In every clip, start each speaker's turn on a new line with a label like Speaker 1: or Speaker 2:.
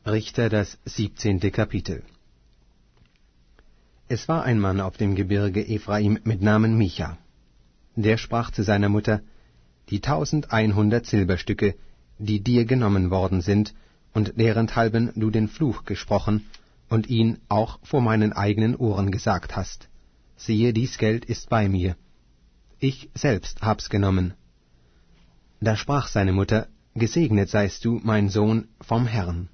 Speaker 1: Richter, das 17. Kapitel. Es war ein Mann auf dem Gebirge Ephraim mit Namen Micha. Der sprach zu seiner Mutter: Die 1100 Silberstücke, die dir genommen worden sind, und derenthalben du den Fluch gesprochen und ihn auch vor meinen eigenen Ohren gesagt hast. Siehe, dies Geld ist bei mir. Ich selbst hab's genommen. Da sprach seine Mutter: Gesegnet seist du, mein Sohn, vom Herrn.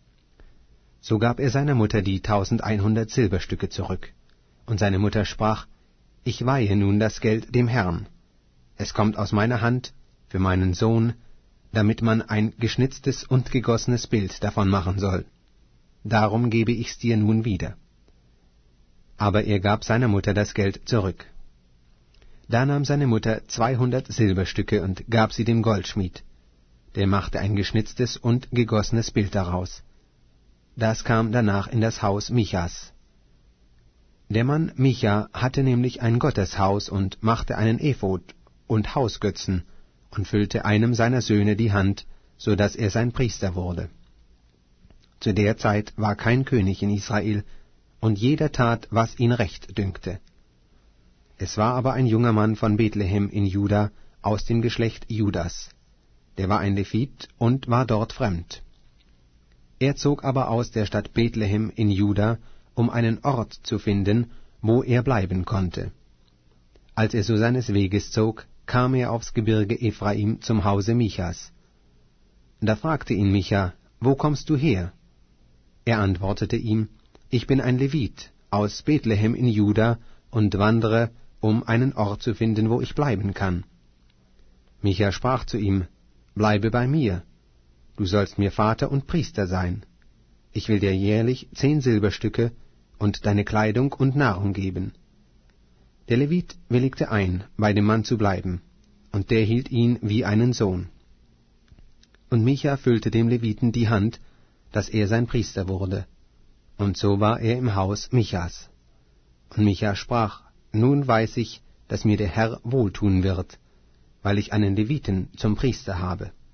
Speaker 1: So gab er seiner Mutter die 1100 Silberstücke zurück. Und seine Mutter sprach: Ich weihe nun das Geld dem Herrn. Es kommt aus meiner Hand für meinen Sohn, damit man ein geschnitztes und gegossenes Bild davon machen soll. Darum gebe ich's dir nun wieder. Aber er gab seiner Mutter das Geld zurück. Da nahm seine Mutter 200 Silberstücke und gab sie dem Goldschmied. Der machte ein geschnitztes und gegossenes Bild daraus. Das kam danach in das Haus Michas. Der Mann Micha hatte nämlich ein Gotteshaus und machte einen Ephod und Hausgötzen und füllte einem seiner Söhne die Hand, so dass er sein Priester wurde. Zu der Zeit war kein König in Israel, und jeder tat, was ihn recht dünkte. Es war aber ein junger Mann von Bethlehem in Juda, aus dem Geschlecht Judas. Der war ein Levit und war dort fremd. Er zog aber aus der Stadt Bethlehem in Juda, um einen Ort zu finden, wo er bleiben konnte. Als er so seines Weges zog, kam er aufs Gebirge Ephraim zum Hause Michas. Da fragte ihn Micha: Wo kommst du her? Er antwortete ihm: Ich bin ein Levit aus Bethlehem in Juda und wandere, um einen Ort zu finden, wo ich bleiben kann. Micha sprach zu ihm: Bleibe bei mir. Du sollst mir Vater und Priester sein. Ich will dir jährlich 10 Silberstücke und deine Kleidung und Nahrung geben. Der Levit willigte ein, bei dem Mann zu bleiben, und der hielt ihn wie einen Sohn. Und Micha füllte dem Leviten die Hand, dass er sein Priester wurde. Und so war er im Haus Michas. Und Micha sprach: Nun weiß ich, dass mir der Herr wohltun wird, weil ich einen Leviten zum Priester habe.